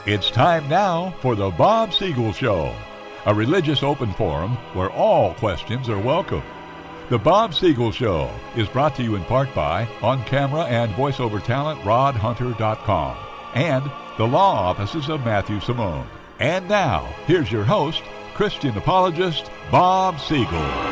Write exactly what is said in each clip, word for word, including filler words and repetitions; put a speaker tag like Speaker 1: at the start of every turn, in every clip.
Speaker 1: It's time now for the Bob Siegel Show, a religious open forum where all questions are welcome. The Bob Siegel Show is brought to you in part by on camera and voiceover talent rod hunter dot com and the law offices of Matthew Simone. And now, here's your host, Christian apologist Bob Siegel.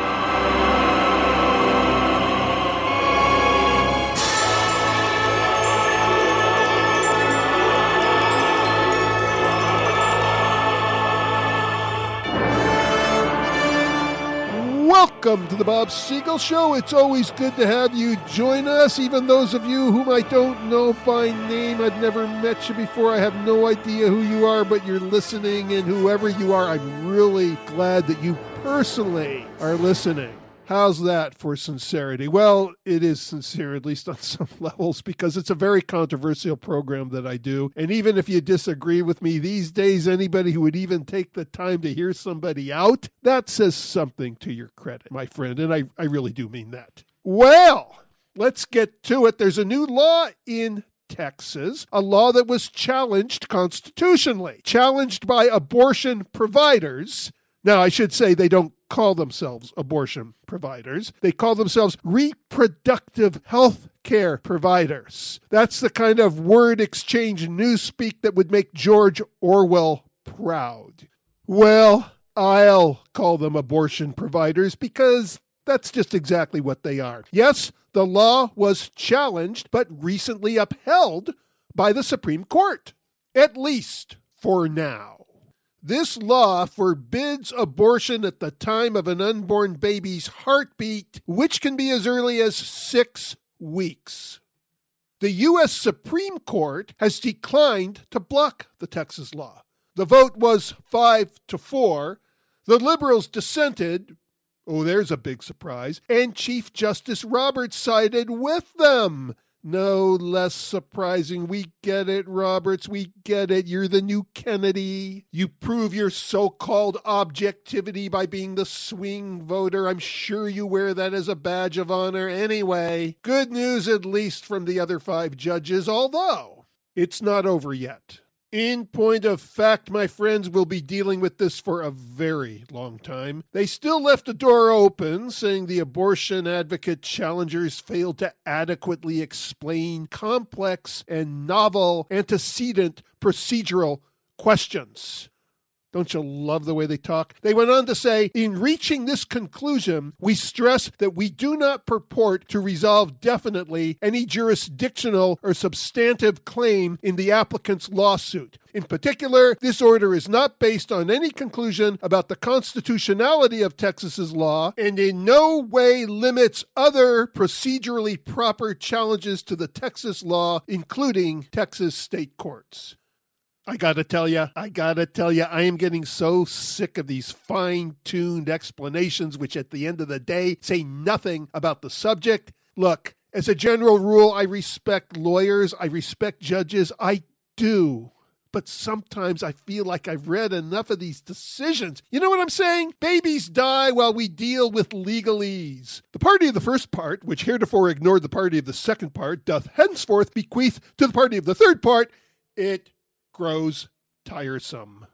Speaker 2: Welcome to the Bob Siegel Show. It's always good to have you join us, even those of you whom I don't know by name. I've never met you before. I have no idea who you are, but you're listening, and whoever you are, I'm really glad that you personally are listening. How's that for sincerity? Well, it is sincere, at least on some levels, because it's a very controversial program that I do. And even if you disagree with me these days, anybody who would even take the time to hear somebody out, that says something to your credit, my friend. And I, I really do mean that. Well, let's get to it. There's a new law in Texas, a law that was challenged constitutionally, challenged by abortion providers. Now, I should say they don't call themselves abortion providers. They call themselves reproductive health care providers. That's the kind of word exchange newspeak that would make George Orwell proud. Well, I'll call them abortion providers because that's just exactly what they are. Yes, the law was challenged, but recently upheld by the Supreme Court, at least for now. This law forbids abortion at the time of an unborn baby's heartbeat, which can be as early as six weeks. The U S Supreme Court has declined to block the Texas law. The vote was five to four. The liberals dissented. Oh, there's a big surprise. And Chief Justice Roberts sided with them. No less surprising. We get it, Roberts. We get it. You're the new Kennedy. You prove your so-called objectivity by being the swing voter. I'm sure you wear that as a badge of honor anyway. Good news, at least from the other five judges, although it's not over yet. In point of fact, my friends, will be dealing with this for a very long time. They still left the door open, saying the abortion advocate challengers failed to adequately explain complex and novel antecedent procedural questions. Don't you love the way they talk? They went on to say, in reaching this conclusion, we stress that we do not purport to resolve definitely any jurisdictional or substantive claim in the applicant's lawsuit. In particular, this order is not based on any conclusion about the constitutionality of Texas's law and in no way limits other procedurally proper challenges to the Texas law, including Texas state courts. I gotta tell you, I gotta tell you, I am getting so sick of these fine-tuned explanations, which at the end of the day say nothing about the subject. Look, as a general rule, I respect lawyers, I respect judges, I do. But sometimes I feel like I've read enough of these decisions. You know what I'm saying? Babies die while we deal with legalese. The party of the first part, which heretofore ignored the party of the second part, doth henceforth bequeath to the party of the third part. It grows tiresome.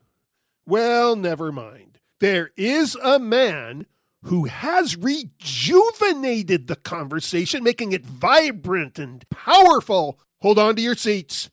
Speaker 2: Well, never mind. There is a man who has rejuvenated the conversation, making it vibrant and powerful. Hold on to your seats.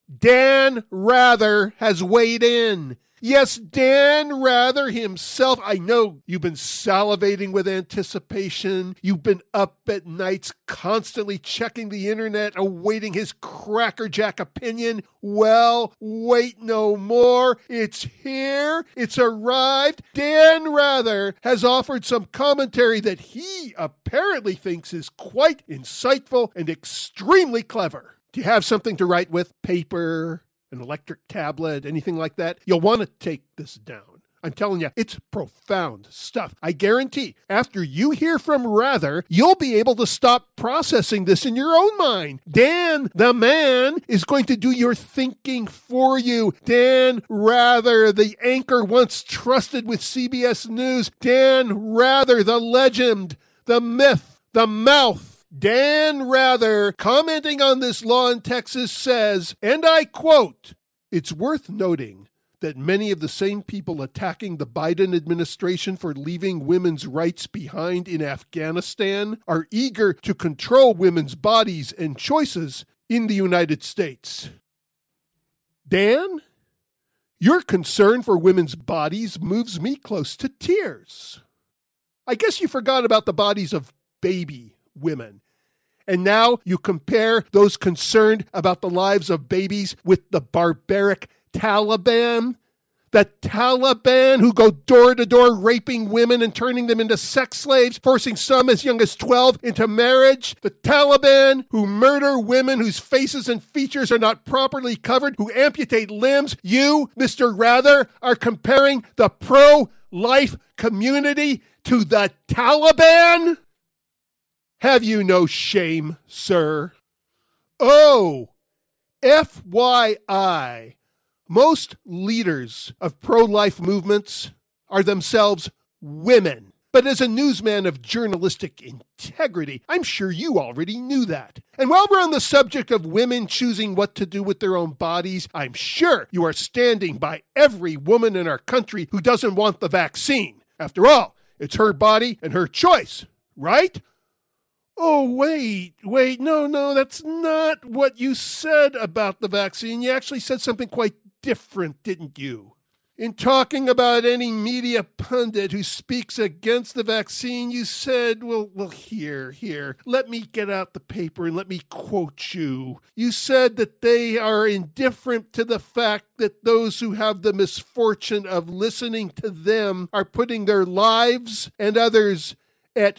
Speaker 2: Dan Rather has weighed in. Yes, Dan Rather himself. I know you've been salivating with anticipation. You've been up at nights constantly checking the internet, awaiting his crackerjack opinion. Well, wait no more. It's here. It's arrived. Dan Rather has offered some commentary that he apparently thinks is quite insightful and extremely clever. Do you have something to write with? Paper, an electric tablet, anything like that? You'll want to take this down. I'm telling you, it's profound stuff. I guarantee, after you hear from Rather, you'll be able to stop processing this in your own mind. Dan, the man, is going to do your thinking for you. Dan Rather, the anchor once trusted with C B S News. Dan Rather, the legend, the myth, the mouth. Dan Rather, commenting on this law in Texas, says, and I quote, It's worth noting that many of the same people attacking the Biden administration for leaving women's rights behind in Afghanistan are eager to control women's bodies and choices in the United States. Dan, your concern for women's bodies moves me close to tears. I guess you forgot about the bodies of baby women. And now you compare those concerned about the lives of babies with the barbaric Taliban? The Taliban who go door to door raping women and turning them into sex slaves, forcing some as young as twelve into marriage? The Taliban who murder women whose faces and features are not properly covered, who amputate limbs? You, Mister Rather, are comparing the pro-life community to the Taliban? Have you no shame, sir? Oh, F Y I. Most leaders of pro-life movements are themselves women. But as a newsman of journalistic integrity, I'm sure you already knew that. And while we're on the subject of women choosing what to do with their own bodies, I'm sure you are standing by every woman in our country who doesn't want the vaccine. After all, it's her body and her choice, right? Oh, wait, wait, no, no, that's not what you said about the vaccine. You actually said something quite different, didn't you? In talking about any media pundit who speaks against the vaccine, you said, well, well, here, here, let me get out the paper and let me quote you. You said that they are indifferent to the fact that those who have the misfortune of listening to them are putting their lives and others at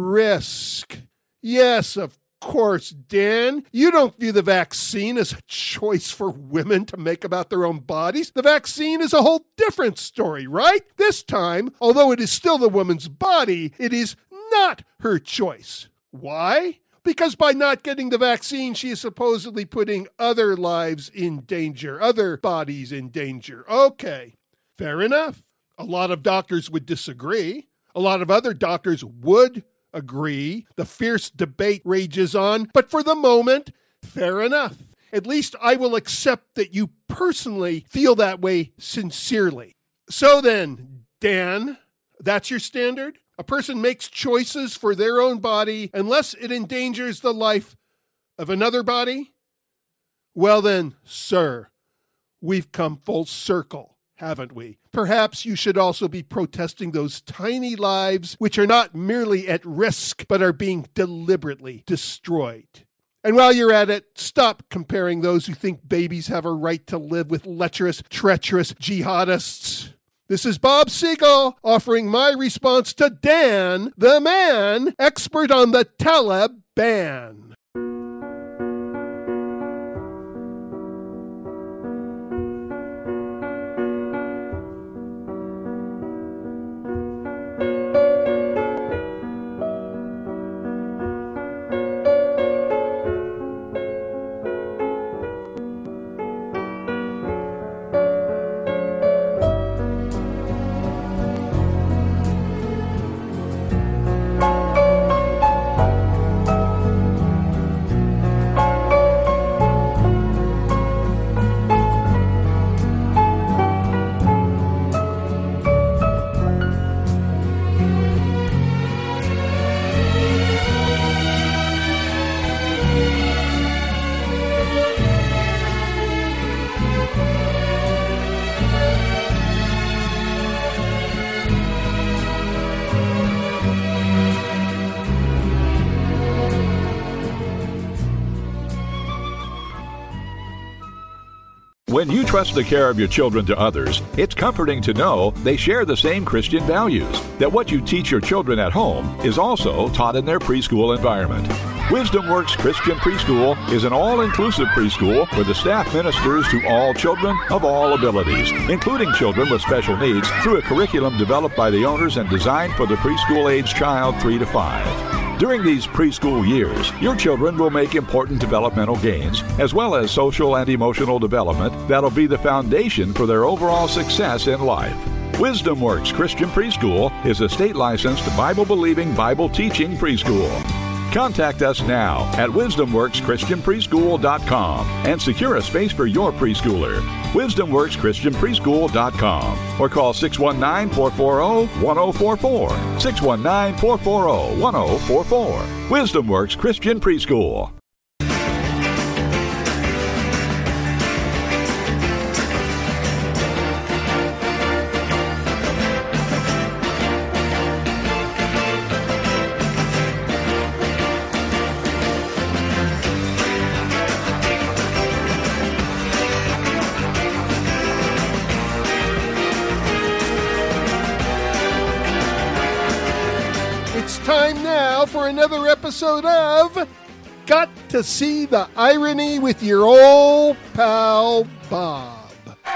Speaker 2: risk. Yes, of course, Dan. You don't view the vaccine as a choice for women to make about their own bodies. The vaccine is a whole different story, right? This time, although it is still the woman's body, it is not her choice. Why? Because by not getting the vaccine, she is supposedly putting other lives in danger, other bodies in danger. Okay, fair enough. A lot of doctors would disagree. A lot of other doctors would agree. The fierce debate rages on, but for the moment, fair enough. At least I will accept that you personally feel that way sincerely. So then, Dan, that's your standard? A person makes choices for their own body unless it endangers the life of another body? Well then, sir, we've come full circle, haven't we? Perhaps you should also be protesting those tiny lives which are not merely at risk, but are being deliberately destroyed. And while you're at it, stop comparing those who think babies have a right to live with lecherous, treacherous jihadists. This is Bob Siegel offering my response to Dan, the man, expert on the Taliban.
Speaker 1: When you trust the care of your children to others, it's comforting to know they share the same Christian values, that what you teach your children at home is also taught in their preschool environment. Wisdom Works Christian Preschool is an all-inclusive preschool where the staff ministers to all children of all abilities, including children with special needs, through a curriculum developed by the owners and designed for the preschool-age child three to five. During these preschool years, your children will make important developmental gains, as well as social and emotional development that'll be the foundation for their overall success in life. Wisdom Works Christian Preschool is a state-licensed, Bible-believing, Bible-teaching preschool. Contact us now at wisdom works christian preschool dot com and secure a space for your preschooler. wisdom works christian preschool dot com or call six one nine, four four zero, one zero four four. six one nine, four four zero, one zero four four. Wisdom Works Christian Preschool.
Speaker 2: Time now for another episode of Got to See the Irony with your old pal Bob.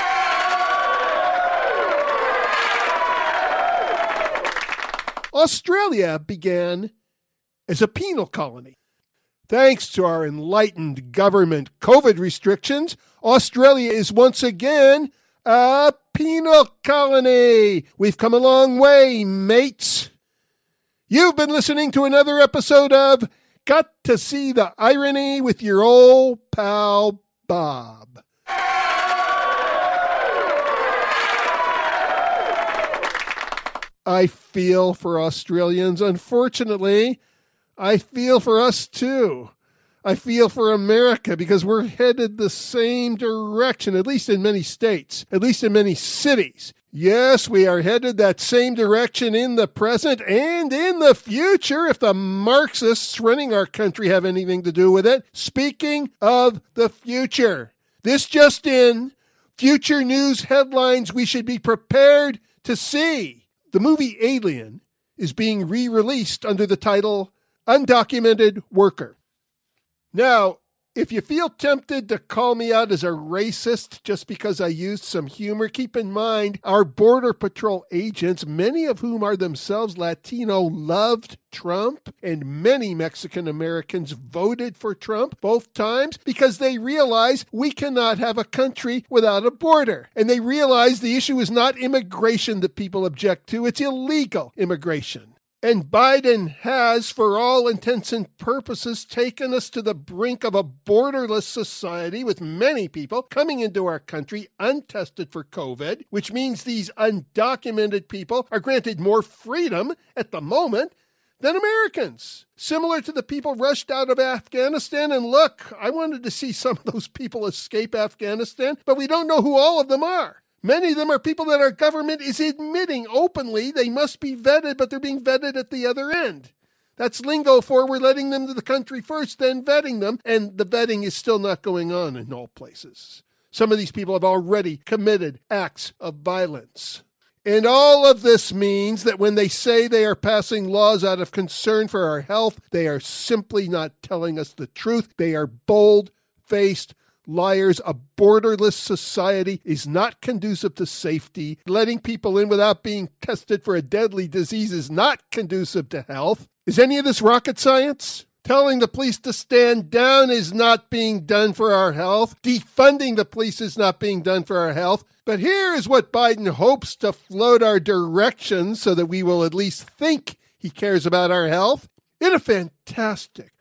Speaker 2: Australia began as a penal colony. Thanks to our enlightened government COVID restrictions, Australia is once again a penal colony. We've come a long way, mates. You've been listening to another episode of Got to See the Irony with your old pal Bob. I feel for Australians. Unfortunately, I feel for us too. I feel for America because we're headed the same direction, at least in many states, at least in many cities. Yes, we are headed that same direction in the present and in the future if the Marxists running our country have anything to do with it. Speaking of the future, this just in, future news headlines we should be prepared to see. The movie Alien is being re-released under the title Undocumented Worker. Now, if you feel tempted to call me out as a racist just because I used some humor, keep in mind our Border Patrol agents, many of whom are themselves Latino, loved Trump, and many Mexican Americans voted for Trump both times because they realize we cannot have a country without a border. And they realize the issue is not immigration that people object to, it's illegal immigration. And Biden has, for all intents and purposes, taken us to the brink of a borderless society with many people coming into our country untested for COVID, which means these undocumented people are granted more freedom at the moment than Americans. Similar to the people rushed out of Afghanistan. And look, I wanted to see some of those people escape Afghanistan, but we don't know who all of them are. Many of them are people that our government is admitting openly they must be vetted, but they're being vetted at the other end. That's lingo for we're letting them to the country first, then vetting them, and the vetting is still not going on in all places. Some of these people have already committed acts of violence. And all of this means that when they say they are passing laws out of concern for our health, they are simply not telling us the truth. They are bold-faced liars. A borderless society is not conducive to safety. Letting people in without being tested for a deadly disease is not conducive to health. Is any of this rocket science? Telling the police to stand down is not being done for our health. Defunding the police is not being done for our health. But here is what Biden hopes to float our direction so that we will at least think he cares about our health. In a fantastic,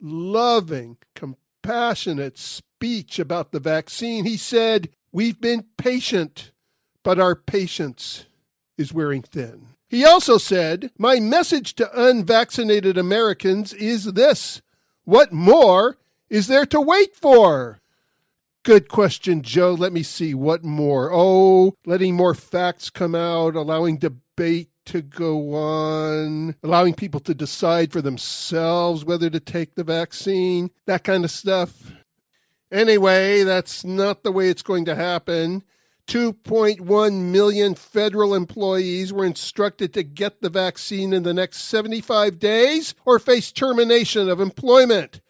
Speaker 2: loving, compassionate speech about the vaccine, he said, "We've been patient, but our patience is wearing thin." He also said, "My message to unvaccinated Americans is this: what more is there to wait for?" Good question, Joe. Let me see. What more? Oh, letting more facts come out, allowing debate to go on, allowing people to decide for themselves whether to take the vaccine, that kind of stuff. Anyway, that's not the way it's going to happen. two point one million federal employees were instructed to get the vaccine in the next seventy-five days or face termination of employment.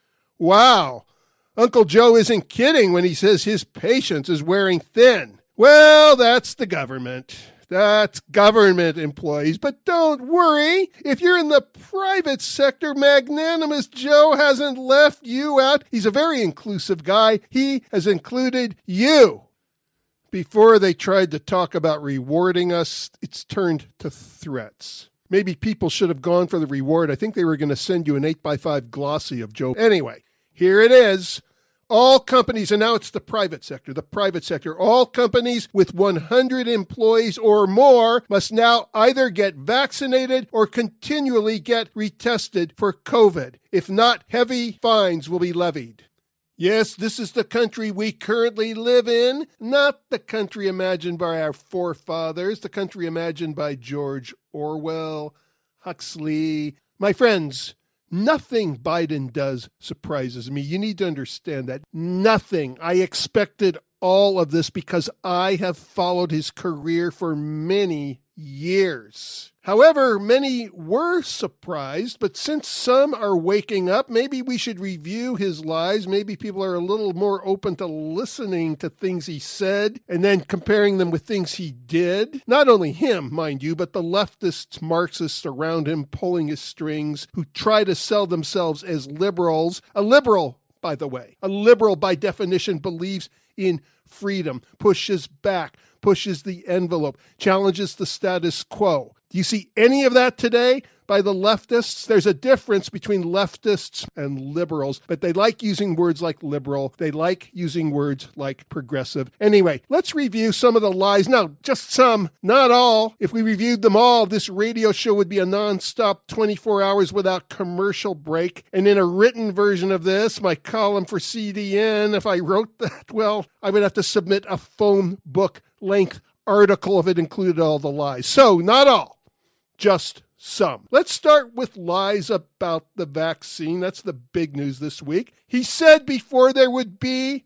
Speaker 2: Wow. Uncle Joe isn't kidding when he says his patience is wearing thin. Well, that's the government. That's government employees. But don't worry. If you're in the private sector, Magnanimous Joe hasn't left you out. He's a very inclusive guy. He has included you. Before they tried to talk about rewarding us, it's turned to threats. Maybe people should have gone for the reward. I think they were going to send you an eight by five glossy of Joe. Anyway, here it is. All companies, and now it's the private sector, the private sector, all companies with one hundred employees or more must now either get vaccinated or continually get retested for COVID. If not, heavy fines will be levied. Yes, this is the country we currently live in, not the country imagined by our forefathers, the country imagined by George Orwell, Huxley. My friends, nothing Biden does surprises me. You need to understand that. Nothing. I expected all of this because I have followed his career for many years. However, many were surprised, but since some are waking up, maybe we should review his lies. Maybe people are a little more open to listening to things he said and then comparing them with things he did. Not only him, mind you, but the leftists, Marxists around him pulling his strings who try to sell themselves as liberals. A liberal, by the way, a liberal by definition believes in freedom, pushes back, pushes the envelope, challenges the status quo. Do you see any of that today by the leftists? There's a difference between leftists and liberals, but they like using words like liberal. They like using words like progressive. Anyway, let's review some of the lies. No, just some, not all. If we reviewed them all, this radio show would be a nonstop twenty-four hours without commercial break. And in a written version of this, my column for C D N, if I wrote that, well, I would have to submit a phone book length article if it included all the lies. So, not all. Just some. Let's start with lies about the vaccine. That's the big news this week. He said before there would be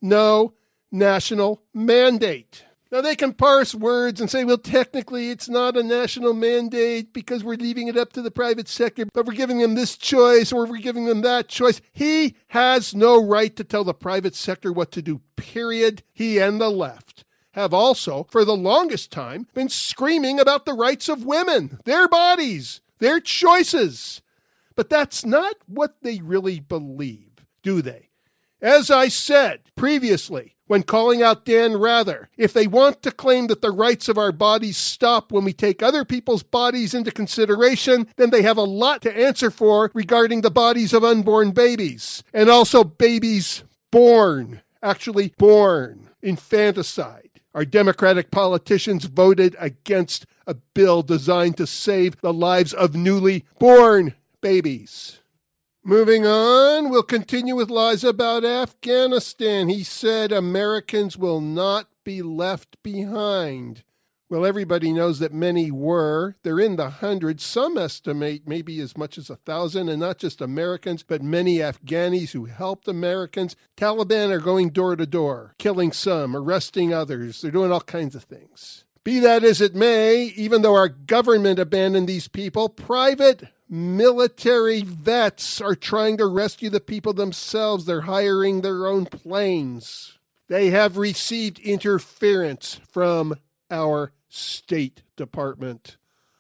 Speaker 2: no national mandate. Now, they can parse words and say, well, technically it's not a national mandate because we're leaving it up to the private sector, but we're giving them this choice or we're giving them that choice. He has no right to tell the private sector what to do, period. He and the left have also, for the longest time, been screaming about the rights of women, their bodies, their choices. But that's not what they really believe, do they? As I said previously, when calling out Dan Rather, if they want to claim that the rights of our bodies stop when we take other people's bodies into consideration, then they have a lot to answer for regarding the bodies of unborn babies, and also babies born, actually born, infanticide. Our Democratic politicians voted against a bill designed to save the lives of newly born babies. Moving on, we'll continue with lies about Afghanistan. He said Americans will not be left behind. Well, everybody knows that many were. They're in the hundreds. Some estimate maybe as much as a thousand, and not just Americans, but many Afghanis who helped Americans. Taliban are going door to door, killing some, arresting others. They're doing all kinds of things. Be that as it may, even though our government abandoned these people, private military vets are trying to rescue the people themselves. They're hiring their own planes. They have received interference from our State Department.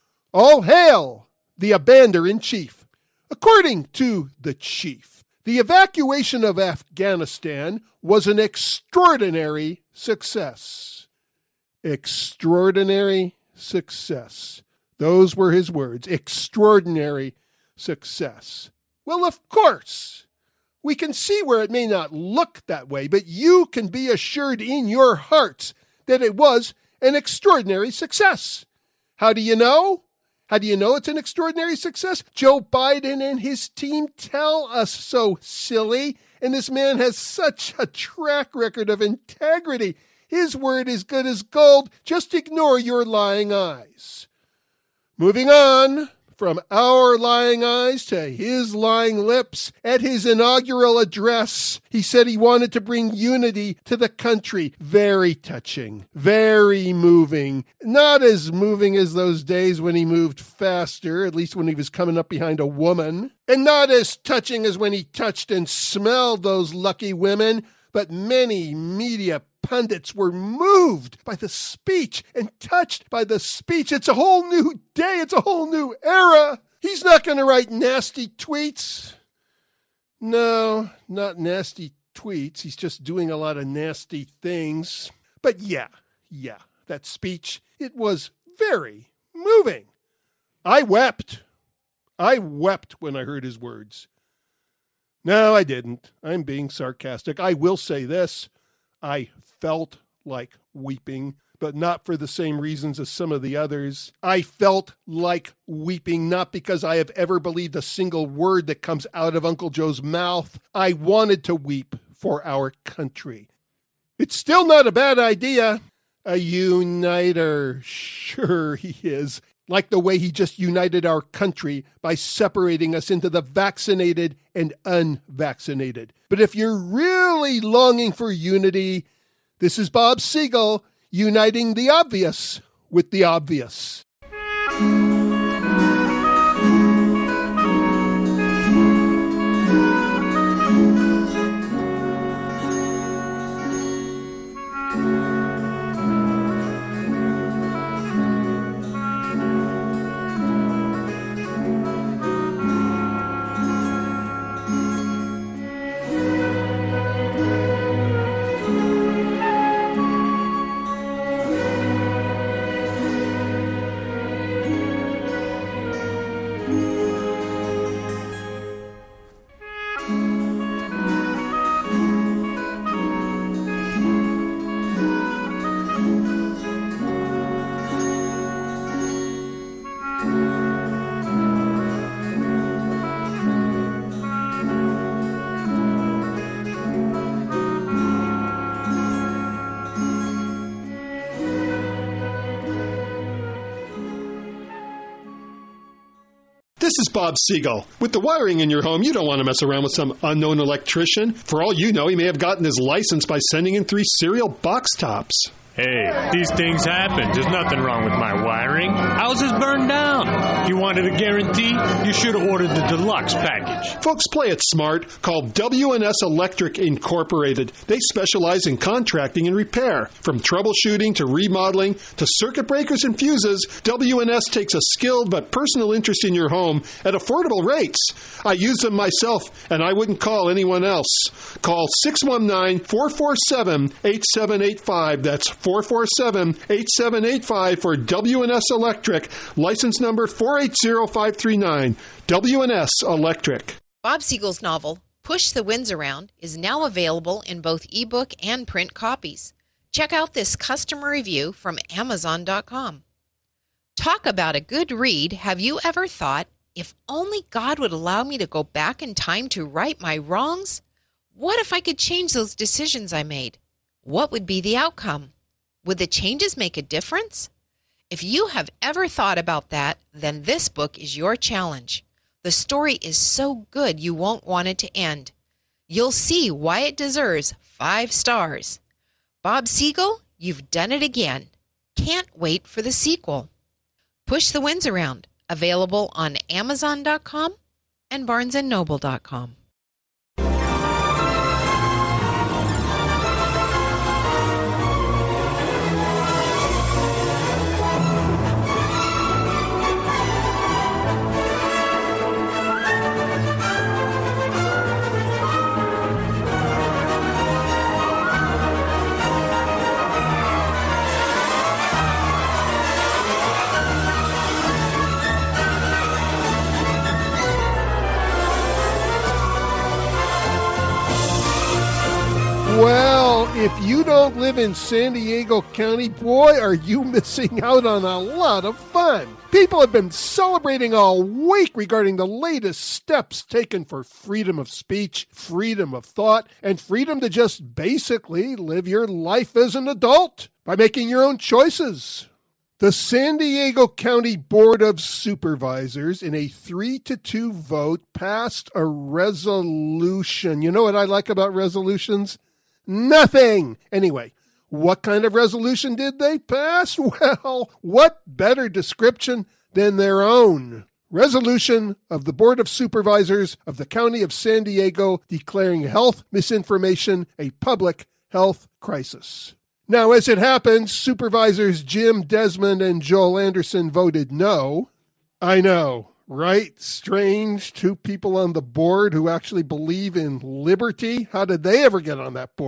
Speaker 2: All hail the Abander-in-Chief. According to the chief, the evacuation of Afghanistan was an extraordinary success. Extraordinary success. Those were his words. Extraordinary success. Well, of course, we can see where it may not look that way, but you can be assured in your hearts that it was an extraordinary success. How do you know? How do you know it's an extraordinary success? Joe Biden and his team tell us so, silly. And this man has such a track record of integrity. His word is good as gold. Just ignore your lying eyes. Moving on from our lying eyes to his lying lips, at his inaugural address, he said he wanted to bring unity to the country. Very touching, very moving. Not as moving as those days when he moved faster, at least when he was coming up behind a woman. And not as touching as when he touched and smelled those lucky women. But many media pundits were moved by the speech and touched by the speech. It's a whole new day. It's a whole new era. He's not going to write nasty tweets. No, not nasty tweets. He's just doing a lot of nasty things. But yeah, yeah, that speech, it was very moving. I wept. I wept when I heard his words. No, I didn't. I'm being sarcastic. I will say this. I felt like weeping, but not for the same reasons as some of the others. I felt like weeping, not because I have ever believed a single word that comes out of Uncle Joe's mouth. I wanted to weep for our country. It's still not a bad idea. A uniter. Sure he is. Like the way he just united our country by separating us into the vaccinated and unvaccinated. But if you're really longing for unity, this is Bob Siegel uniting the obvious with the obvious.
Speaker 3: This is Bob Siegel. With the wiring in your home, you don't want to mess around with some unknown electrician. For all you know, he may have gotten his license by sending in three cereal box tops.
Speaker 4: Hey, these things happen. There's nothing wrong with my wiring. Houses burned down. You wanted a guarantee? You should have ordered the deluxe package.
Speaker 3: Folks, play it smart. Call W and S Electric Incorporated. They specialize in contracting and repair. From troubleshooting to remodeling to circuit breakers and fuses, W and S takes a skilled but personal interest in your home at affordable rates. I use them myself, and I wouldn't call anyone else. Call six one nine, four four seven, eight seven eight five. That's four four seven, eight seven eight five for W and S Electric, license number four eight zero five three nine. W and S Electric.
Speaker 5: Bob Siegel's novel, Push the Winds Around, is now available in both ebook and print copies. Check out this customer review from Amazon dot com. Talk about a good read. Have you ever thought, if only God would allow me to go back in time to right my wrongs? What if I could change those decisions I made? What would be the outcome? Would the changes make a difference? If you have ever thought about that, then this book is your challenge. The story is so good you won't want it to end. You'll see why it deserves five stars. Bob Siegel, you've done it again. Can't wait for the sequel. Push the Winds Around, available on Amazon dot com and Barnes and Noble dot com.
Speaker 2: Well, if you don't live in San Diego County, boy, are you missing out on a lot of fun. People have been celebrating all week regarding the latest steps taken for freedom of speech, freedom of thought, and freedom to just basically live your life as an adult by making your own choices. The San Diego County Board of Supervisors, in a three to two vote, passed a resolution. You know what I like about resolutions? Nothing. Anyway, what kind of resolution did they pass? Well, what better description than their own? Resolution of the Board of Supervisors of the County of San Diego declaring health misinformation a public health crisis. Now, as it happens, Supervisors Jim Desmond and Joel Anderson voted no. I know, right? Strange. Two people on the board who actually believe in liberty. How did they ever get on that board?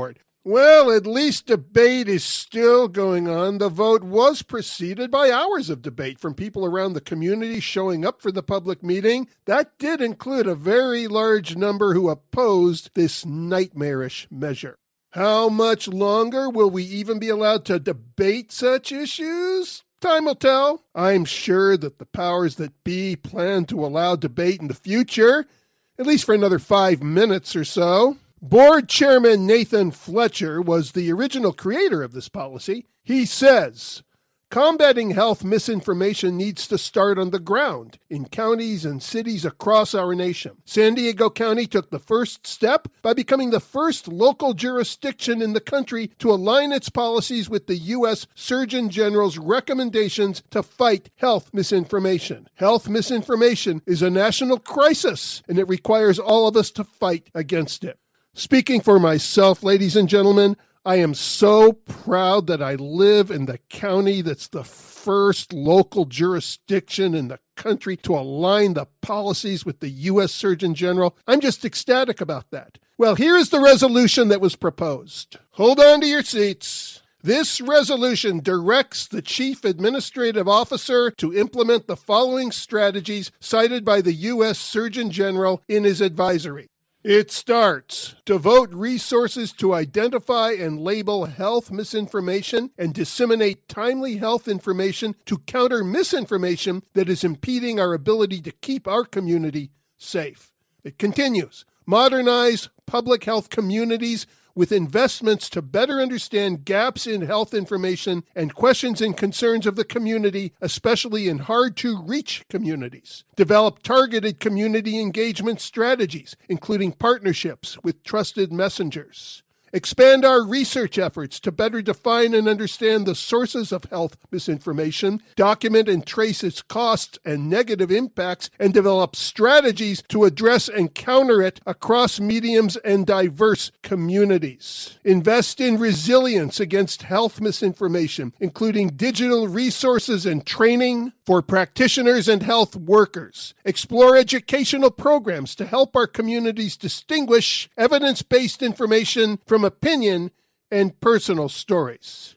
Speaker 2: Well, at least debate is still going on. The vote was preceded by hours of debate from people around the community showing up for the public meeting. That did include a very large number who opposed this nightmarish measure. How much longer will we even be allowed to debate such issues? Time will tell. I'm sure that the powers that be plan to allow debate in the future, at least for another five minutes or so. Board Chairman Nathan Fletcher was the original creator of this policy. He says, combating health misinformation needs to start on the ground in counties and cities across our nation. San Diego County took the first step by becoming the first local jurisdiction in the country to align its policies with the U S Surgeon General's recommendations to fight health misinformation. Health misinformation is a national crisis, and it requires all of us to fight against it. Speaking for myself, ladies and gentlemen, I am so proud that I live in the county that's the first local jurisdiction in the country to align the policies with the U S Surgeon General. I'm just ecstatic about that. Well, here is the resolution that was proposed. Hold on to your seats. This resolution directs the Chief Administrative Officer to implement the following strategies cited by the U S Surgeon General in his advisory. It starts, devote resources to identify and label health misinformation and disseminate timely health information to counter misinformation that is impeding our ability to keep our community safe. It continues, modernize public health communities with investments to better understand gaps in health information and questions and concerns of the community, especially in hard-to-reach communities. Develop targeted community engagement strategies, including partnerships with trusted messengers. Expand our research efforts to better define and understand the sources of health misinformation, document and trace its costs and negative impacts, and develop strategies to address and counter it across mediums and diverse communities. Invest in resilience against health misinformation, including digital resources and training for practitioners and health workers. Explore educational programs to help our communities distinguish evidence-based information from opinion and personal stories.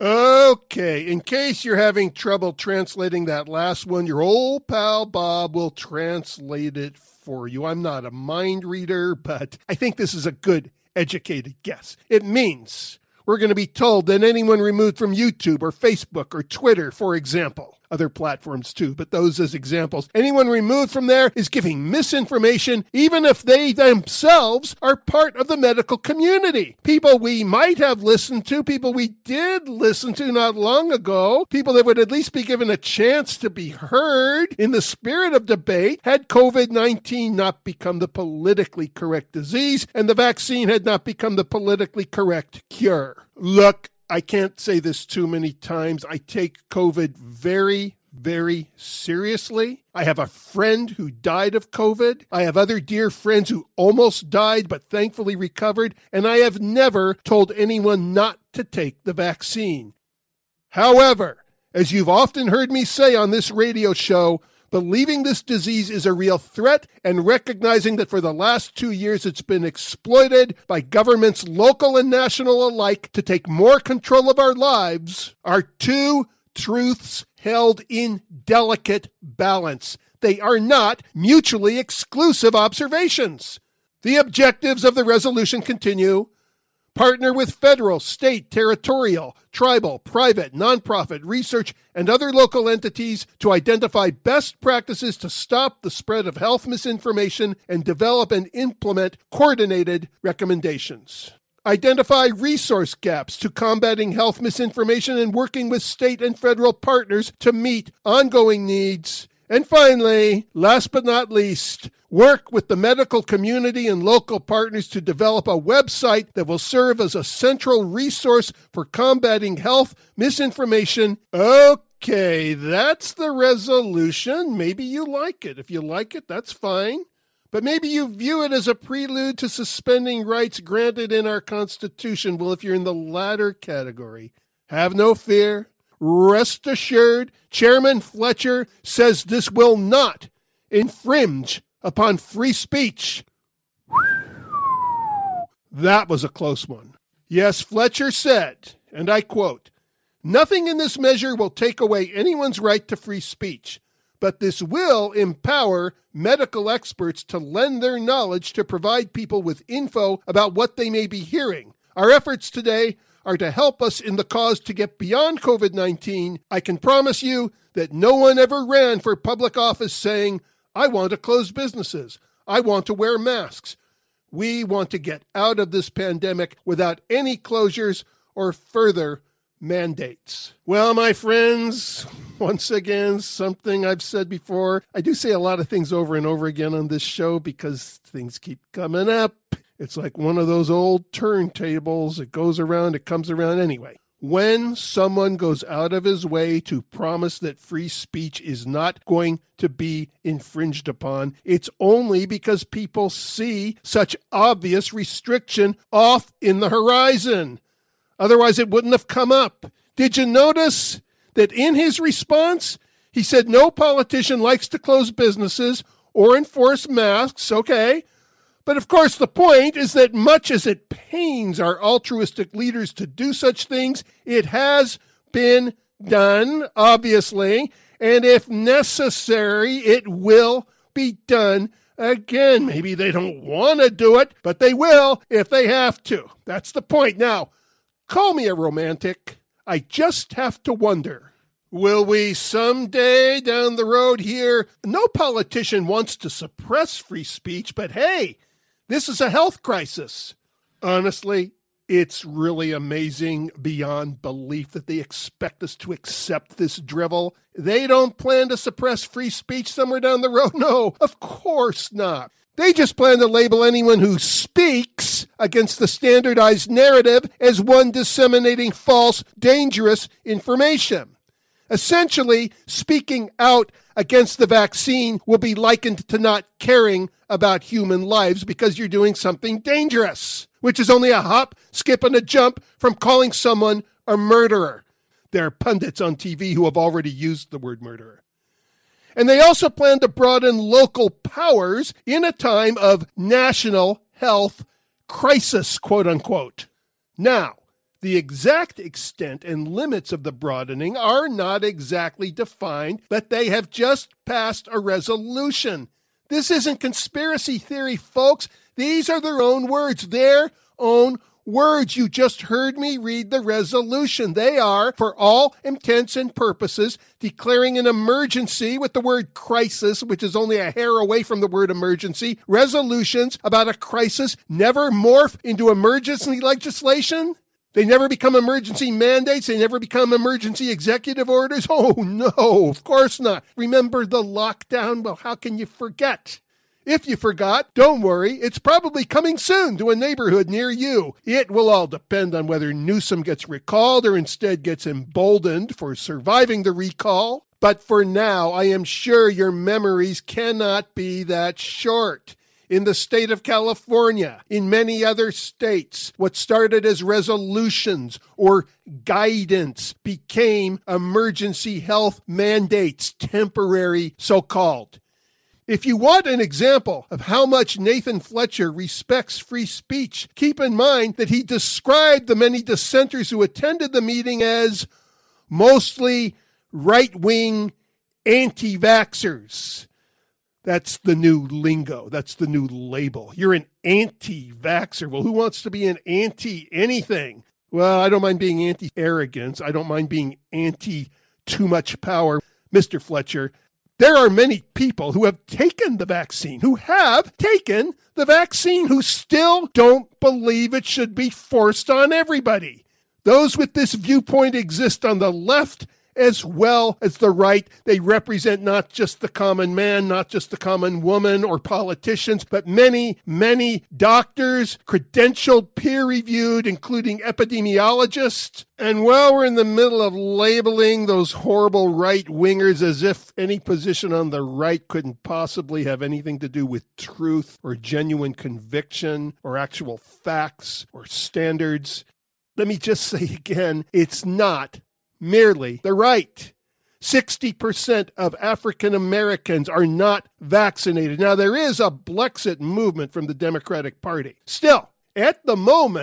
Speaker 2: Okay, in case you're having trouble translating that last one, your old pal Bob will translate it for you. I'm not a mind reader, but I think this is a good, educated guess. It means we're going to be told that anyone removed from YouTube or Facebook or Twitter, for example, other platforms too, but those as examples. Anyone removed from there is giving misinformation, even if they themselves are part of the medical community. People we might have listened to, people we did listen to not long ago, people that would at least be given a chance to be heard in the spirit of debate had COVID nineteen not become the politically correct disease and the vaccine had not become the politically correct cure. Look, I can't say this too many times. I take COVID very, very seriously. I have a friend who died of COVID. I have other dear friends who almost died but thankfully recovered. And I have never told anyone not to take the vaccine. However, as you've often heard me say on this radio show, believing this disease is a real threat and recognizing that for the last two years it's been exploited by governments local and national alike to take more control of our lives are two truths held in delicate balance. They are not mutually exclusive observations. The objectives of the resolution continue. Partner with federal, state, territorial, tribal, private, nonprofit, research, and other local entities to identify best practices to stop the spread of health misinformation and develop and implement coordinated recommendations. Identify resource gaps to combating health misinformation and working with state and federal partners to meet ongoing needs. And finally, last but not least, work with the medical community and local partners to develop a website that will serve as a central resource for combating health misinformation. Okay, that's the resolution. Maybe you like it. If you like it, that's fine. But maybe you view it as a prelude to suspending rights granted in our Constitution. Well, if you're in the latter category, have no fear. Rest assured, Chairman Fletcher says this will not infringe upon free speech. That was a close one. Yes, Fletcher said, and I quote, "Nothing in this measure will take away anyone's right to free speech, but this will empower medical experts to lend their knowledge to provide people with info about what they may be hearing. Our efforts today are to help us in the cause to get beyond covid nineteen. I can promise you that no one ever ran for public office saying, 'I want to close businesses. I want to wear masks.' We want to get out of this pandemic without any closures or further mandates." Well, my friends, once again, something I've said before. I do say a lot of things over and over again on this show because things keep coming up. It's like one of those old turntables. It goes around, it comes around anyway. When someone goes out of his way to promise that free speech is not going to be infringed upon, it's only because people see such obvious restriction off in the horizon. Otherwise, it wouldn't have come up. Did you notice that in his response, he said no politician likes to close businesses or enforce masks, okay? But of course, the point is that much as it pains our altruistic leaders to do such things, it has been done, obviously, and if necessary, it will be done again. Maybe they don't want to do it, but they will if they have to. That's the point. Now, call me a romantic. I just have to wonder, will we someday down the road hear, no politician wants to suppress free speech, but hey, this is a health crisis? Honestly, it's really amazing beyond belief that they expect us to accept this drivel. They don't plan to suppress free speech somewhere down the road. No, of course not. They just plan to label anyone who speaks against the standardized narrative as one disseminating false, dangerous information. Essentially, speaking out against the vaccine will be likened to not caring about human lives because you're doing something dangerous, which is only a hop, skip, and a jump from calling someone a murderer. There are pundits on T V who have already used the word murderer. And they also plan to broaden local powers in a time of national health crisis, quote unquote. Now, the exact extent and limits of the broadening are not exactly defined, but they have just passed a resolution. This isn't conspiracy theory, folks. These are their own words, their own words. You just heard me read the resolution. They are, for all intents and purposes, declaring an emergency with the word crisis, which is only a hair away from the word emergency. Resolutions about a crisis never morph into emergency legislation. They never become emergency mandates. They never become emergency executive orders. Oh, no, of course not. Remember the lockdown? Well, how can you forget? If you forgot, don't worry. It's probably coming soon to a neighborhood near you. It will all depend on whether Newsom gets recalled or instead gets emboldened for surviving the recall. But for now, I am sure your memories cannot be that short. In the state of California, in many other states, what started as resolutions or guidance became emergency health mandates, temporary so-called. If you want an example of how much Nathan Fletcher respects free speech, keep in mind that he described the many dissenters who attended the meeting as mostly right-wing anti-vaxxers. That's the new lingo. That's the new label. You're an anti-vaxxer. Well, who wants to be an anti-anything? Well, I don't mind being anti-arrogance. I don't mind being anti-too much power. Mister Fletcher, there are many people who have taken the vaccine, who have taken the vaccine, who still don't believe it should be forced on everybody. Those with this viewpoint exist on the left as well as the right. They represent not just the common man, not just the common woman or politicians, but many, many doctors, credentialed, peer-reviewed, including epidemiologists. And while we're in the middle of labeling those horrible right-wingers as if any position on the right couldn't possibly have anything to do with truth or genuine conviction or actual facts or standards, let me just say again, it's not merely the right. sixty percent of African Americans are not vaccinated. Now, there is a Blexit movement from the Democratic Party. Still, at the moment,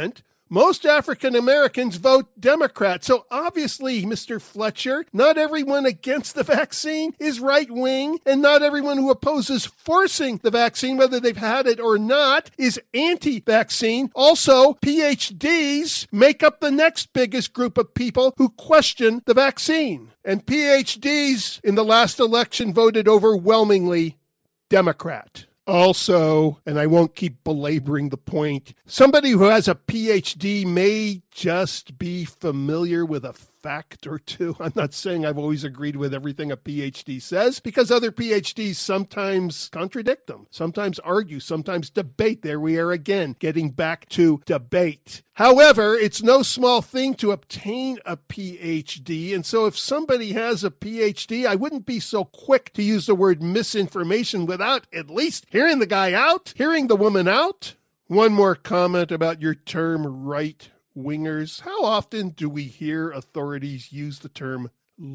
Speaker 2: Most African Americans vote Democrat. So obviously, Mister Fletcher, not everyone against the vaccine is right-wing, and not everyone who opposes forcing the vaccine, whether they've had it or not, is anti-vaccine. Also, P H Ds make up the next biggest group of people who question the vaccine. And P H Ds in the last election voted overwhelmingly Democrat. Also, and I won't keep belaboring the point, somebody who has a P H D may just be familiar with a fact or two. I'm not saying I've always agreed with everything a P H D says, because other P H Ds sometimes contradict them, sometimes argue, sometimes debate. There we are again, getting back to debate. However, it's no small thing to obtain a P H D, and so if somebody has a P H D, I wouldn't be so quick to use the word misinformation without at least hearing the guy out, hearing the woman out. One more comment about your term right-wingers. How often do we hear authorities use the term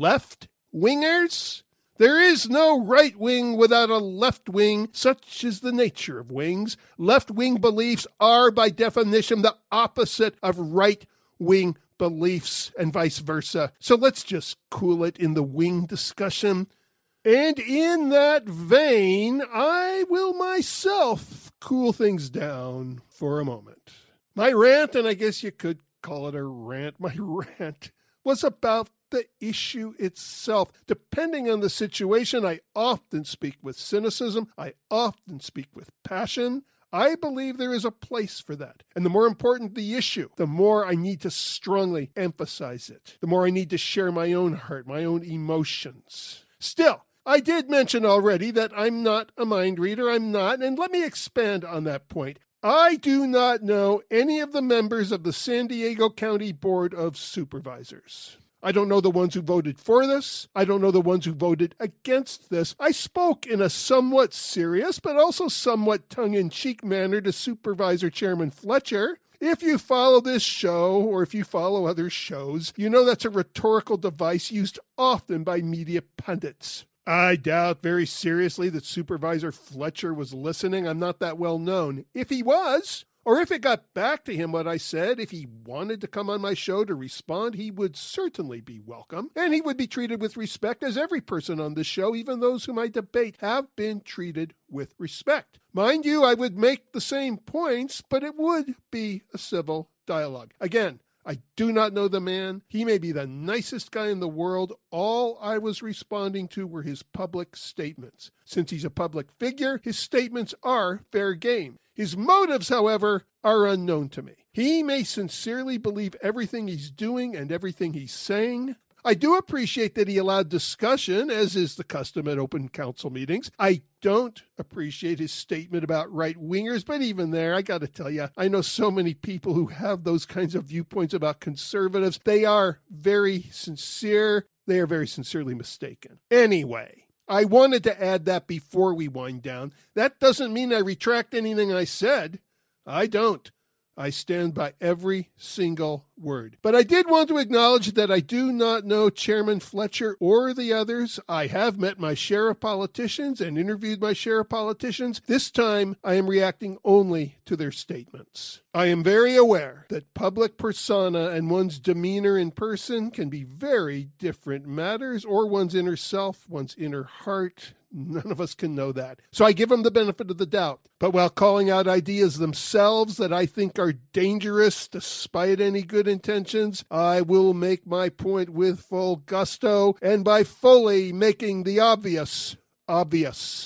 Speaker 2: left-wingers? There is no right wing without a left wing. Such is the nature of wings. Left-wing beliefs are, by definition, the opposite of right-wing beliefs and vice versa. So let's just cool it in the wing discussion. And in that vein, I will myself cool things down for a moment. My rant, and I guess you could call it a rant, my rant was about the issue itself. Depending on the situation, I often speak with cynicism. I often speak with passion. I believe there is a place for that. And the more important the issue, the more I need to strongly emphasize it. The more I need to share my own heart, my own emotions. Still, I did mention already that I'm not a mind reader. I'm not. And let me expand on that point. I do not know any of the members of the San Diego County Board of Supervisors. I don't know the ones who voted for this. I don't know the ones who voted against this. I spoke in a somewhat serious but also somewhat tongue-in-cheek manner to Supervisor Chairman Fletcher. If you follow this show, or if you follow other shows, you know that's a rhetorical device used often by media pundits. I doubt very seriously that Supervisor Fletcher was listening. I'm not that well known. If he was, or if it got back to him what I said, if he wanted to come on my show to respond, he would certainly be welcome. And he would be treated with respect, as every person on this show, even those whom I debate, have been treated with respect. Mind you, I would make the same points, but it would be a civil dialogue. Again, I do not know the man. He may be the nicest guy in the world. All I was responding to were his public statements. Since he's a public figure, his statements are fair game. His motives, however, are unknown to me. He may sincerely believe everything he's doing and everything he's saying. I do appreciate that he allowed discussion, as is the custom at open council meetings. I don't appreciate his statement about right-wingers, but even there, I got to tell you, I know so many people who have those kinds of viewpoints about conservatives. They are very sincere. They are very sincerely mistaken. Anyway, I wanted to add that before we wind down. That doesn't mean I retract anything I said. I don't. I stand by every single word. But I did want to acknowledge that I do not know Chairman Fletcher or the others. I have met my share of politicians and interviewed my share of politicians. This time, I am reacting only to their statements. I am very aware that public persona and one's demeanor in person can be very different matters, or one's inner self, one's inner heart. None of us can know that. So I give them the benefit of the doubt. But while calling out ideas themselves that I think are dangerous despite any good intentions, I will make my point with full gusto and by fully making the obvious obvious.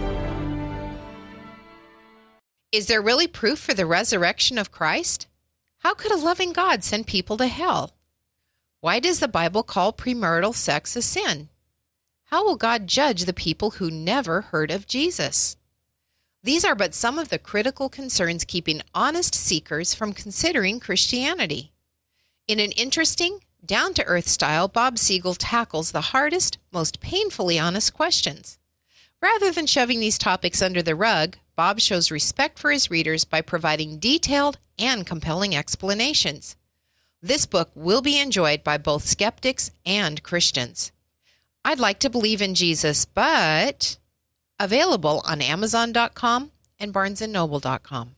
Speaker 5: Is there really proof for the resurrection of Christ? How could a loving God send people to hell? Why does the Bible call premarital sex a sin? How will God judge the people who never heard of Jesus? These are but some of the critical concerns keeping honest seekers from considering Christianity. In an interesting, down-to-earth style, Bob Siegel tackles the hardest, most painfully honest questions. Rather than shoving these topics under the rug, Bob shows respect for his readers by providing detailed and compelling explanations. This book will be enjoyed by both skeptics and Christians. I'd like to believe in Jesus, but available on Amazon dot com and Barnes and Noble dot com.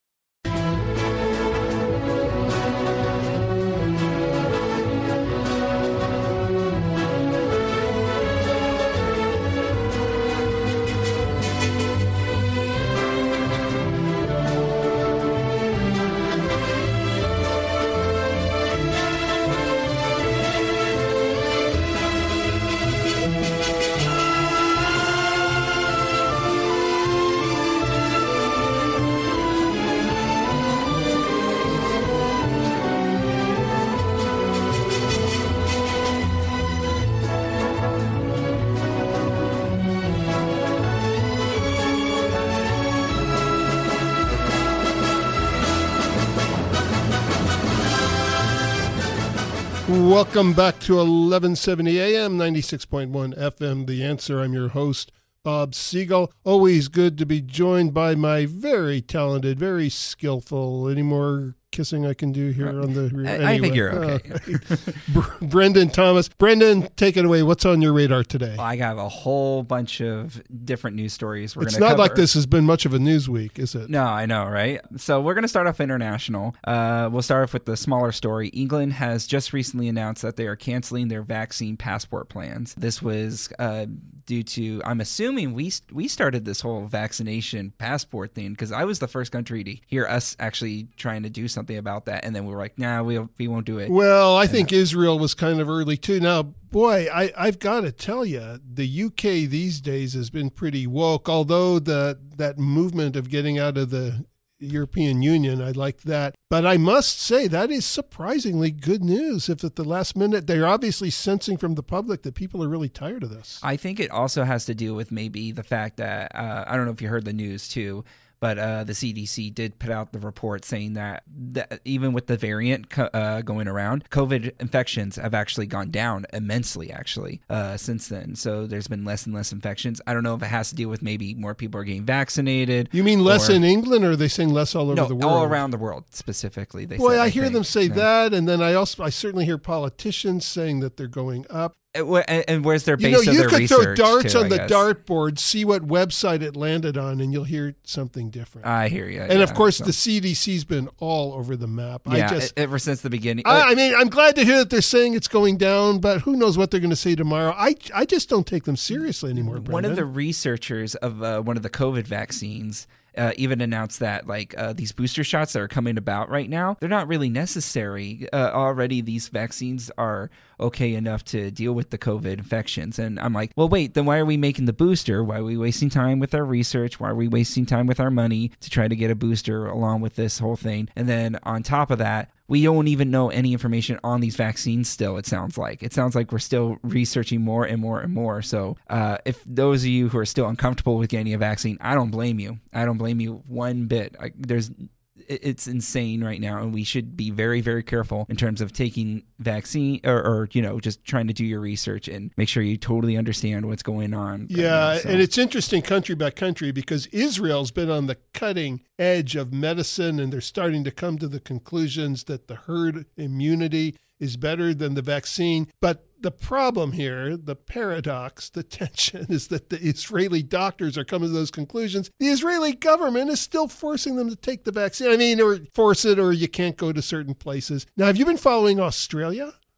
Speaker 2: Welcome back to eleven seventy A M, ninety-six point one F M, The Answer. I'm your host, Bob Siegel. Always good to be joined by my very talented, very skillful, any more kissing I can do here on the...
Speaker 6: I,
Speaker 2: anyway.
Speaker 6: I think you're okay.
Speaker 2: Uh, Brendan Thomas. Brendan, take it away. What's on your radar today?
Speaker 6: I got a whole bunch of different news stories. We're
Speaker 2: It's
Speaker 6: gonna
Speaker 2: not
Speaker 6: cover.
Speaker 2: like this has been much of a news week, is it?
Speaker 6: No, I know, right? So we're going to start off international. Uh, we'll start off with the smaller story. England has just recently announced that they are canceling their vaccine passport plans. This was uh, due to, I'm assuming we we started this whole vaccination passport thing because I was the first country to hear us actually trying to do something about that, and then we were like, nah, we, we won't do it.
Speaker 2: Well, I think Israel was kind of early too. Now, boy, I, I've got to tell you, the U K these days has been pretty woke, although the that movement of getting out of the European Union, I like that. But I must say that is surprisingly good news if at the last minute they're obviously sensing from the public that people are really tired of this.
Speaker 6: I think it also has to do with maybe the fact that, uh, I don't know if you heard the news too, but uh, the C D C did put out the report saying that, that even with the variant co- uh, going around, COVID infections have actually gone down immensely, actually, uh, since then. So there's been less and less infections. I don't know if it has to do with maybe more people are getting vaccinated.
Speaker 2: You mean less
Speaker 6: or,
Speaker 2: in England, or are they saying less all over
Speaker 6: no,
Speaker 2: the world?
Speaker 6: all around the world specifically. They
Speaker 2: Boy,
Speaker 6: said,
Speaker 2: I,
Speaker 6: I
Speaker 2: hear
Speaker 6: think.
Speaker 2: them say
Speaker 6: yeah.
Speaker 2: that, and then I also I certainly hear politicians saying that they're going up.
Speaker 6: And, and where's their
Speaker 2: You
Speaker 6: base
Speaker 2: know,
Speaker 6: of
Speaker 2: you
Speaker 6: their
Speaker 2: could throw
Speaker 6: research
Speaker 2: darts
Speaker 6: too,
Speaker 2: on
Speaker 6: I
Speaker 2: the
Speaker 6: guess.
Speaker 2: dartboard, see what website it landed on, and you'll hear something different.
Speaker 6: I hear you.
Speaker 2: and
Speaker 6: yeah,
Speaker 2: of course,
Speaker 6: so.
Speaker 2: the C D C's been all over the map.
Speaker 6: Yeah,
Speaker 2: I just,
Speaker 6: ever since the beginning.
Speaker 2: I, I mean, I'm glad to hear that they're saying it's going down, but who knows what they're going to say tomorrow? I, I just don't take them seriously anymore. Brendan.
Speaker 6: One of the researchers of uh, one of the COVID vaccines uh, even announced that like uh, these booster shots that are coming about right now, they're not really necessary. Uh, already these vaccines are okay enough to deal with the COVID infections. And I'm like, well, wait, then why are we making the booster? Why are we wasting time with our research? Why are we wasting time with our money to try to get a booster along with this whole thing? And then on top of that, we don't even know any information on these vaccines still, it sounds like. It sounds like we're still researching more and more and more. So uh, if those of you who are still uncomfortable with getting a vaccine, I don't blame you. I don't blame you one bit. I, there's It's insane right now, and we should be very, very careful in terms of taking vaccine or, or, you know, just trying to do your research and make sure you totally understand what's going on. Right
Speaker 2: yeah,
Speaker 6: now, so.
Speaker 2: and it's interesting country by country because Israel's been on the cutting edge of medicine, and they're starting to come to the conclusions that the herd immunity is better than the vaccine. But the problem here, the paradox, the tension is that the Israeli doctors are coming to those conclusions. The Israeli government is still forcing them to take the vaccine. I mean, or force it, or you can't go to certain places. Now, have you been following Australia?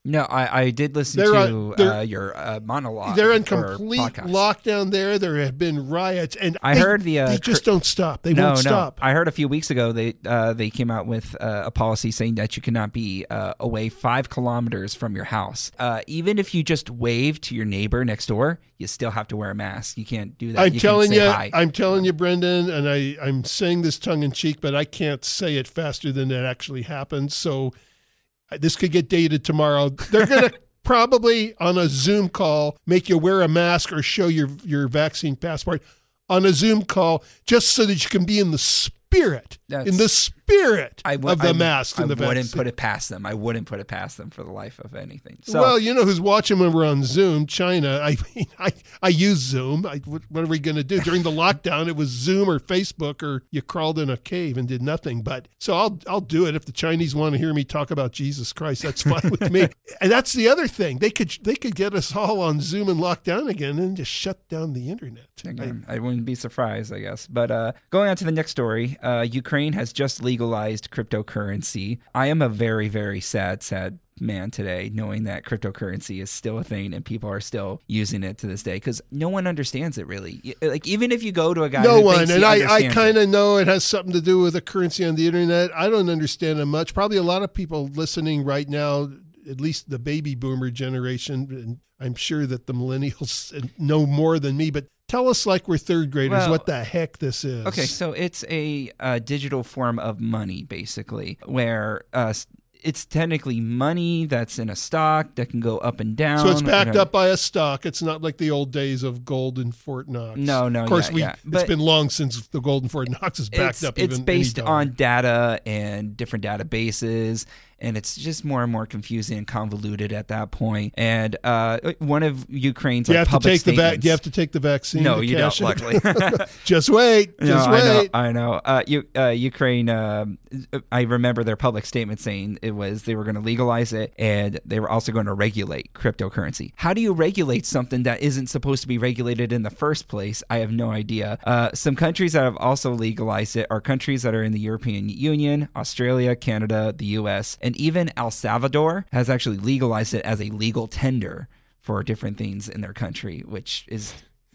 Speaker 6: No, I, I did listen
Speaker 2: They're
Speaker 6: to
Speaker 2: on- they're-
Speaker 6: uh, your uh, monologue.
Speaker 2: They're in
Speaker 6: or
Speaker 2: complete
Speaker 6: podcast.
Speaker 2: lockdown there. There have been riots, and
Speaker 6: I
Speaker 2: they,
Speaker 6: heard the, uh,
Speaker 2: they just
Speaker 6: cr-
Speaker 2: don't stop. They
Speaker 6: no,
Speaker 2: won't
Speaker 6: no.
Speaker 2: stop.
Speaker 6: I heard a few weeks ago they uh, they came out with uh, a policy saying that you cannot be uh, away five kilometers from your house. Uh, even if you just wave to your neighbor next door, you still have to wear a mask. You can't do that.
Speaker 2: I'm
Speaker 6: you
Speaker 2: telling
Speaker 6: can't say
Speaker 2: you,
Speaker 6: hi.
Speaker 2: I'm telling you, Brendan, and I, I'm saying this tongue in cheek, but I can't say it faster than it actually happens. So uh, this could get dated tomorrow. They're going to probably on a Zoom call make you wear a mask or show your your vaccine passport on a Zoom call just so that you can be in the spirit,
Speaker 6: That's-
Speaker 2: in the spirit
Speaker 6: I w-
Speaker 2: of the
Speaker 6: I,
Speaker 2: mask
Speaker 6: I
Speaker 2: and the
Speaker 6: wouldn't
Speaker 2: vaccine.
Speaker 6: put it past them. I wouldn't put it past them for the life of anything. So,
Speaker 2: Well, you know who's watching when we're on Zoom? China. I mean, I, I use Zoom. I, what what are we going to do? During the lockdown, it was Zoom or Facebook, or you crawled in a cave and did nothing. But so I'll I'll do it if the Chinese want to hear me talk about Jesus Christ. That's fine with me. And that's the other thing. They could they could get us all on Zoom and lock down again and just shut down the internet.
Speaker 6: Again, I wouldn't be surprised, I guess. But uh, going on to the next story, uh, Ukraine has just legalized cryptocurrency. I am a very, very sad, sad man today, knowing that cryptocurrency is still a thing and people are still using it to this day because no one understands it really. Like even if you go to a guy,
Speaker 2: No
Speaker 6: who
Speaker 2: one,
Speaker 6: thinks
Speaker 2: and
Speaker 6: he
Speaker 2: I, I
Speaker 6: understands
Speaker 2: kind
Speaker 6: it.
Speaker 2: of know it has something to do with a currency on the internet. I don't understand it much. Probably a lot of people listening right now, at least the baby boomer generation, and I'm sure that the millennials know more than me, but tell us like we're third graders
Speaker 6: Well,
Speaker 2: what the heck this is.
Speaker 6: Okay, so it's a, uh digital form of money, basically, where uh, it's technically money that's in a stock that can go up and down.
Speaker 2: So it's backed
Speaker 6: you know.
Speaker 2: up by a stock. It's not like the old days of gold in Fort Knox.
Speaker 6: No, no,
Speaker 2: Of course,
Speaker 6: yeah,
Speaker 2: we
Speaker 6: yeah.
Speaker 2: it's
Speaker 6: But
Speaker 2: been long since the gold in Fort Knox is backed
Speaker 6: it's,
Speaker 2: up.
Speaker 6: It's
Speaker 2: even
Speaker 6: based
Speaker 2: any dollar.
Speaker 6: on data and different databases, and it's just more and more confusing and convoluted at that point. And uh, one of Ukraine's
Speaker 2: You
Speaker 6: like,
Speaker 2: have to
Speaker 6: public
Speaker 2: take the va-
Speaker 6: statements.
Speaker 2: you have to take the vaccine.
Speaker 6: No,
Speaker 2: to
Speaker 6: you
Speaker 2: cash
Speaker 6: don't.
Speaker 2: it.
Speaker 6: Luckily.
Speaker 2: Just wait.
Speaker 6: No,
Speaker 2: Just
Speaker 6: I know,
Speaker 2: wait.
Speaker 6: I know. Uh, you, uh, Ukraine, uh, I remember their public statement saying it was they were going to legalize it and they were also going to regulate cryptocurrency. How do you regulate something that isn't supposed to be regulated in the first place? I have no idea. Uh, some countries that have also legalized it are countries that are in the European Union, Australia, Canada, the U S, and even El Salvador has actually legalized it as a legal tender for different things in their country, which is...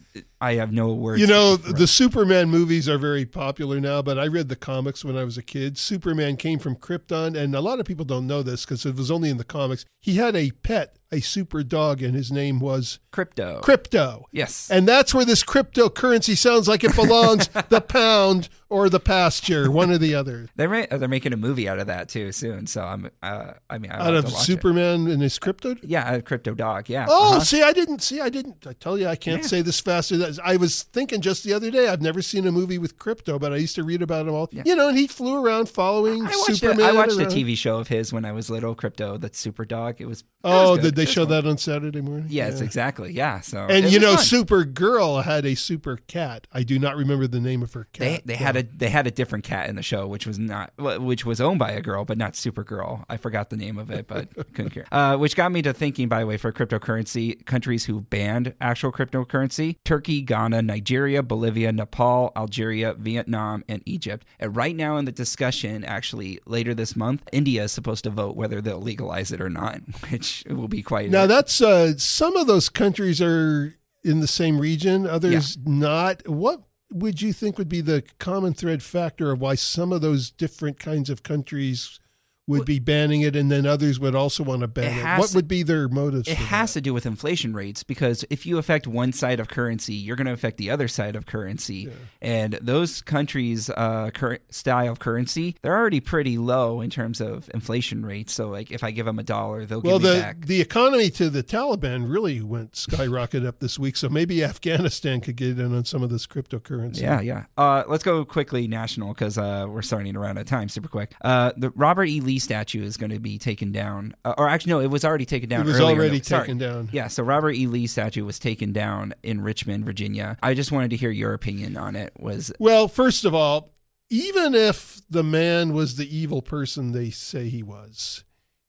Speaker 6: I have no words.
Speaker 2: You know,
Speaker 6: for
Speaker 2: the Superman movies are very popular now, but I read the comics when I was a kid. Superman came from Krypton, and a lot of people don't know this because it was only in the comics. He had a pet, a super dog, and his name was
Speaker 6: crypto.
Speaker 2: Crypto.
Speaker 6: Yes.
Speaker 2: And that's where this cryptocurrency sounds like it belongs, the pound or the pasture, one or the other.
Speaker 6: They're ma- they're making a movie out of that too soon. So I'm uh, I mean I
Speaker 2: Out of Superman and his crypto?
Speaker 6: Yeah, a crypto dog. Yeah.
Speaker 2: Oh,
Speaker 6: uh-huh.
Speaker 2: see, I didn't see. I didn't. I tell you, I can't
Speaker 6: Yeah.
Speaker 2: say this faster. That I was thinking just the other day. I've never seen a movie with crypto, but I used to read about him all.
Speaker 6: Yeah.
Speaker 2: You know, and he flew around following
Speaker 6: I watched,
Speaker 2: Superman.
Speaker 6: a, I watched a
Speaker 2: around.
Speaker 6: T V show of his when I was little. Crypto, that super dog. It was. that
Speaker 2: Oh,
Speaker 6: was good.
Speaker 2: did they
Speaker 6: It was
Speaker 2: show
Speaker 6: fun.
Speaker 2: that on Saturday morning?
Speaker 6: Yes, exactly. Yeah. So
Speaker 2: And
Speaker 6: it
Speaker 2: you
Speaker 6: was
Speaker 2: know,
Speaker 6: fun.
Speaker 2: Supergirl had a super cat. I do not remember the name of her cat.
Speaker 6: They they had a they had a different cat in the show, which was not which was owned by a girl, but not Supergirl. I forgot the name of it, but couldn't care. Uh, which got me to thinking, by the way, for cryptocurrency, countries who banned actual cryptocurrency: Turkey, Ghana, Nigeria, Bolivia, Nepal, Algeria, Vietnam, and Egypt. And right now in the discussion, actually later this month, India is supposed to vote whether they'll legalize it or not, which will be quite.
Speaker 2: Now that's uh, some of those countries are in the same region, others not. What would you think would be the common thread factor of why some of those different kinds of countries would be banning it, and then others would also want to ban
Speaker 6: It
Speaker 2: it?
Speaker 6: has
Speaker 2: What
Speaker 6: to-
Speaker 2: would be their motives?
Speaker 6: It
Speaker 2: for
Speaker 6: has
Speaker 2: that?
Speaker 6: to do with inflation rates, because if you affect one side of currency, you're going to affect the other side of currency. And those countries' uh, cur- style of currency, they're already pretty low in terms of inflation rates. So, like, if I give them a dollar, they'll
Speaker 2: Well,
Speaker 6: give me
Speaker 2: the
Speaker 6: back.
Speaker 2: the economy to the Taliban really went skyrocket up this week, so maybe Afghanistan could get in on some of this cryptocurrency.
Speaker 6: Yeah, yeah. Uh, let's go quickly national, because uh, we're starting to run out of time super quick. Uh, the Robert E. Lee statue is going to be taken down. Uh, or actually, no, it was already taken down
Speaker 2: It was
Speaker 6: earlier.
Speaker 2: already
Speaker 6: No, sorry.
Speaker 2: taken down.
Speaker 6: Yeah, so Robert E. Lee statue was taken down in Richmond, Virginia. I just wanted to hear your opinion on it. Was
Speaker 2: Well, first of all, even if the man was the evil person they say he was,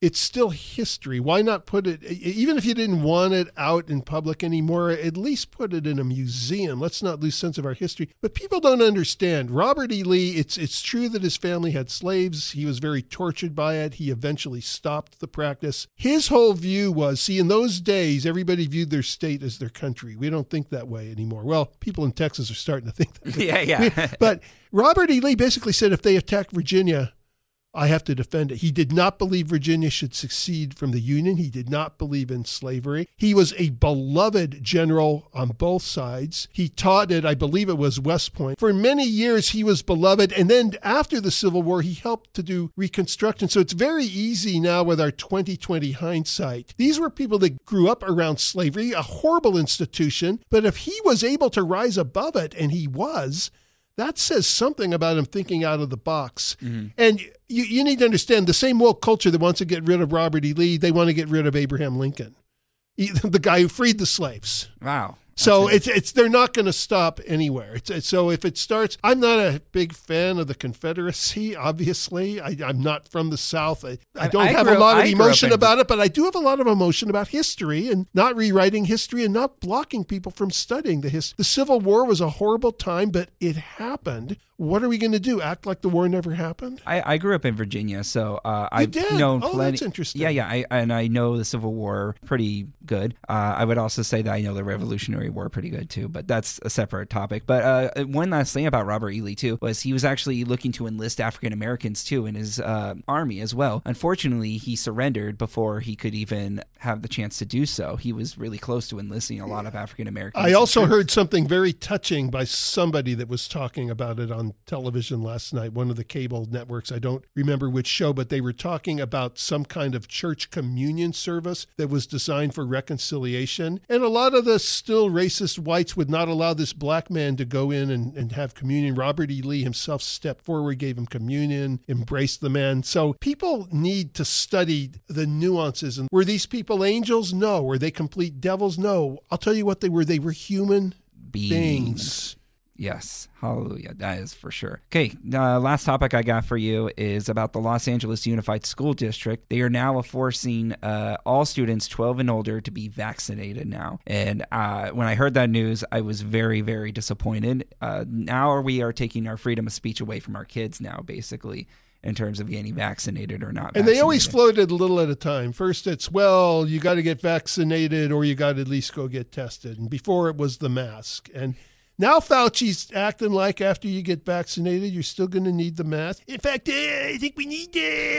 Speaker 2: it's still history. Why not put it, even if you didn't want it out in public anymore, at least put it in a museum. Let's not lose sense of our history. But people don't understand. Robert E. Lee, it's it's true that his family had slaves. He was very tortured by it. He eventually stopped the practice. His whole view was, see, in those days, everybody viewed their state as their country. We don't think that way anymore. Well, people in Texas are starting to think that way.
Speaker 6: Yeah, yeah.
Speaker 2: But Robert E. Lee basically said, if they attack Virginia, I have to defend it. He did not believe Virginia should succeed from the Union. He did not believe in slavery. He was a beloved general on both sides. He taught at, I believe it was West Point. For many years, he was beloved. And then after the Civil War, he helped to do Reconstruction. So it's very easy now with our twenty twenty hindsight. These were people that grew up around slavery, a horrible institution. But if he was able to rise above it, and he was, that says something about him thinking out of the box. Mm-hmm. And you, you need to understand, the same woke culture that wants to get rid of Robert E. Lee, they want to get rid of Abraham Lincoln, he, the guy who freed the slaves.
Speaker 6: Wow.
Speaker 2: So it's it's they're not going to stop anywhere. It's, it's, so if it starts, I'm not a big fan of the Confederacy, obviously. I, I'm not from the South. I, I don't I have a lot up, of emotion about it, but I do have a lot of emotion about history and not rewriting history and not blocking people from studying the history. The Civil War was a horrible time, but it happened. What are we going to do? Act like the war never happened?
Speaker 6: I, I grew up in Virginia, so uh, I've did? known
Speaker 2: oh,
Speaker 6: plenty.
Speaker 2: That's interesting.
Speaker 6: Yeah, yeah, I, and I know the Civil War pretty good. Uh, I would also say that I know the Revolutionary War pretty good too, but that's a separate topic. But uh, one last thing about Robert E. Lee too was he was actually looking to enlist African Americans too in his uh, army as well. Unfortunately, he surrendered before he could even have the chance to do so. He was really close to enlisting a lot of African Americans.
Speaker 2: I also heard something very touching by somebody that was talking about it on television last night, one of the cable networks. I don't remember which show, but they were talking about some kind of church communion service that was designed for reconciliation. And a lot of the still racist whites would not allow this black man to go in and, and have communion. Robert E. Lee himself stepped forward, gave him communion, embraced the man. So people need to study the nuances. And were these people angels? No. Were they complete devils? No. I'll tell you what they were. They were human beings. beings.
Speaker 6: Yes, hallelujah. That is for sure. Okay, uh, last topic I got for you is about the Los Angeles Unified School District. They are now forcing uh, all students twelve and older to be vaccinated now. And uh, when I heard that news, I was very, very disappointed. Uh, now we are taking our freedom of speech away from our kids now, basically, in terms of getting vaccinated or not vaccinated.
Speaker 2: And they always floated a little at a time. First it's, well, you got to get vaccinated or you got to at least go get tested. And before it was the mask. And now Fauci's acting like after you get vaccinated, you're still going to need the mask. In fact, uh, I think we need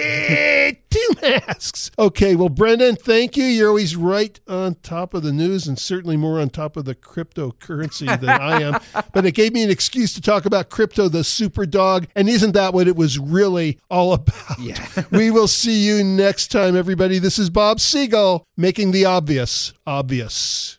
Speaker 2: uh, two masks. Okay, well, Brendan, thank you. You're always right on top of the news and certainly more on top of the cryptocurrency than I am. But it gave me an excuse to talk about crypto, the super dog. And isn't that what it was really all about?
Speaker 6: Yeah.
Speaker 2: We will see you next time, everybody. This is Bob Siegel making the obvious obvious.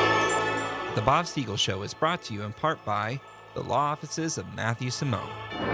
Speaker 6: The Bob Siegel Show is brought to you in part by the law offices of Matthew Simone.